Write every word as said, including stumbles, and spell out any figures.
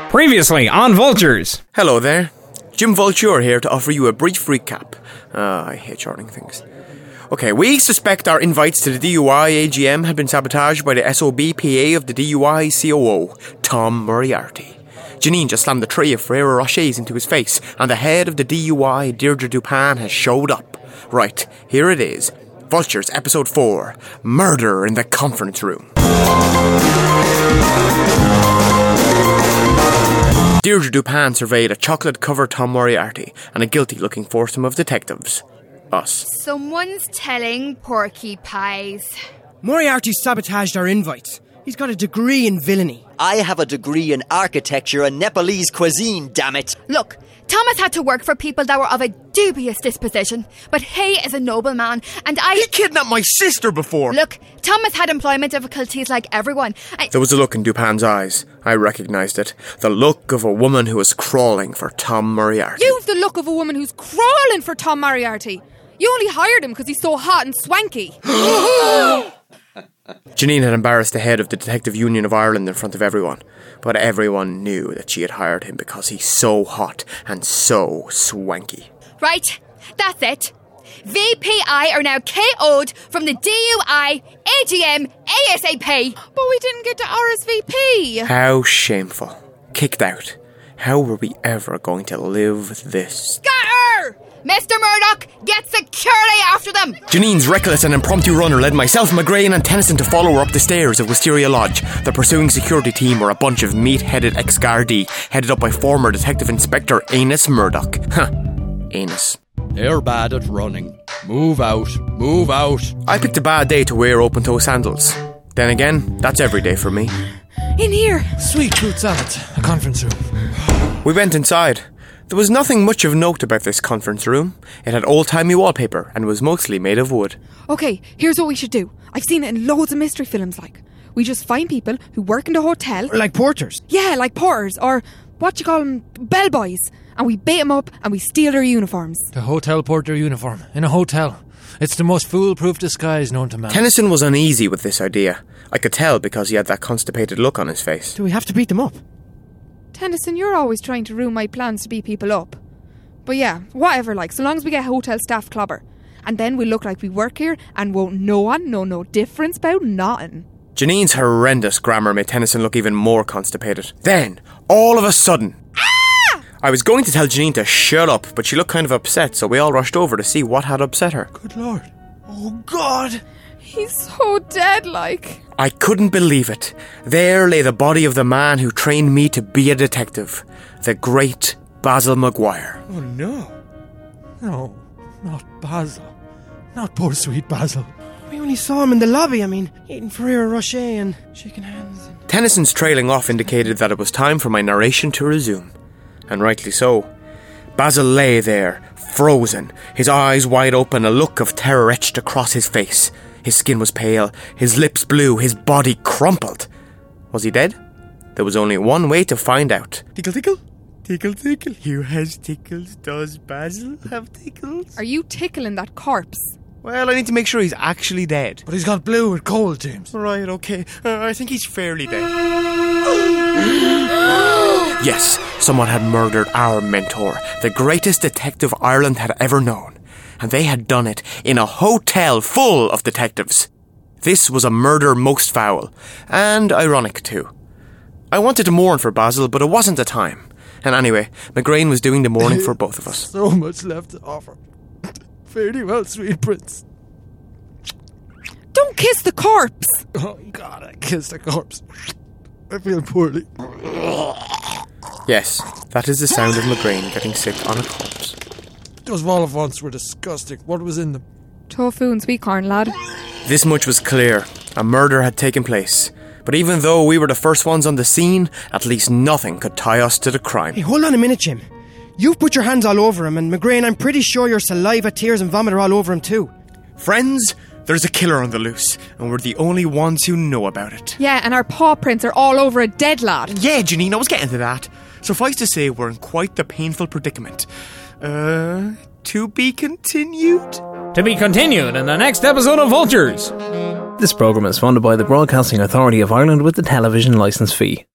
Previously on Vultures. Hello there. Jim Vulture here to offer you a brief recap. Ah, I hate shortening things. Okay, we suspect our invites to the D U I A G M had been sabotaged by the S O B P A of the D U I C O O, Tom Moriarty. Janine just slammed the tray of Ferrero Rochers into his face, and the head of the D U I, Deirdre Dupin, has showed up. Right, here it is. Vultures, Episode four, Murder in the Conference Room. Deirdre Dupin surveyed a chocolate-covered Tom Moriarty and a guilty-looking foursome of detectives. Us. Someone's telling Porky Pies. Moriarty sabotaged our invites. He's got a degree in villainy. I have a degree in architecture and Nepalese cuisine, damn it. Look, Thomas had to work for people that were of a dubious disposition, but he is a noble man, and I... He kidnapped my sister before! Look, Thomas had employment difficulties like everyone. I... There was a look in Dupin's eyes. I recognised it. The look of a woman who was crawling for Tom Moriarty. You've the look of a woman who's crawling for Tom Moriarty. You only hired him because he's so hot and swanky. Janine had embarrassed the head of the Detective Union of Ireland in front of everyone, but everyone knew that she had hired him because he's so hot and so swanky. Right, that's it. V P I are now K O'd from the D U I A G M ASAP. But we didn't get to R S V P. How shameful. Kicked out. How were we ever going to live this? Scatter! Mister Murdoch, get security after them! Janine's reckless and impromptu runner led myself, McGrain and Tennyson to follow her up the stairs of Wisteria Lodge. The pursuing security team were a bunch of meat-headed ex-Gardaí, headed up by former Detective Inspector Anus Murdoch. Huh. Anus. They're bad at running. Move out. Move out. I picked a bad day to wear open-toe sandals. Then again, that's every day for me. In here. Sweet fruit salad. A conference room. We went inside. There was nothing much of note about this conference room. It had old-timey wallpaper and was mostly made of wood. Okay, here's what we should do. I've seen it in loads of mystery films, like. We just find people who work in the hotel. Or like porters. Yeah, like porters, or what you call them, bellboys. And we bait them up and we steal their uniforms. The hotel porter uniform. In a hotel. It's the most foolproof disguise known to man. Tennyson was uneasy with this idea. I could tell because he had that constipated look on his face. Do we have to beat them up? Tennyson, you're always trying to ruin my plans to beat people up. But yeah, whatever, like, so long as we get hotel staff clobber. And then we look like we work here and won't no one know no difference about nothing. Janine's horrendous grammar made Tennyson look even more constipated. Then, all of a sudden... Ah! I was going to tell Janine to shut up, but she looked kind of upset, so we all rushed over to see what had upset her. Good Lord. Oh, God. He's so dead, like. I couldn't believe it. There lay the body of the man who trained me to be a detective. The great Basil Maguire. Oh, no. No, not Basil. Not poor sweet Basil. We only saw him in the lobby, I mean, eating Ferrero Rocher and shaking hands. And... Tennyson's trailing off indicated that it was time for my narration to resume. And rightly so. Basil lay there, frozen, his eyes wide open, a look of terror etched across his face. His skin was pale, his lips blue, his body crumpled. Was he dead? There was only one way to find out. Tickle, tickle. Tickle, tickle. Who has tickles? Does Basil have tickles? Are you tickling that corpse? Well, I need to make sure he's actually dead. But he's got blue with cold, James. Right, okay. Uh, I think he's fairly dead. Yes, someone had murdered our mentor, the greatest detective Ireland had ever known. And they had done it in a hotel full of detectives. This was a murder most foul, and ironic too. I wanted to mourn for Basil, but it wasn't the time. And anyway, McGrain was doing the mourning for both of us. So much left to offer. Fare thee well, sweet prince. Don't kiss the corpse! Oh, God, I kissed a corpse. I feel poorly. Yes, that is the sound of McGrain getting sick on a corpse. Those vol-au-vents were disgusting. What was in them? Tofu and sweet corn, lad. This much was clear. A murder had taken place. But even though we were the first ones on the scene, at least nothing could tie us to the crime. Hey, hold on a minute, Jim. You've put your hands all over him, and McGrain, I'm pretty sure your saliva, tears and vomit are all over him too. Friends, there's a killer on the loose, and we're the only ones who know about it. Yeah, and our paw prints are all over a dead lad. Yeah, Janine, I was getting to that. Suffice to say, we're in quite the painful predicament. Uh, to be continued? To be continued in the next episode of Vultures. This programme is funded by the Broadcasting Authority of Ireland with the television licence fee.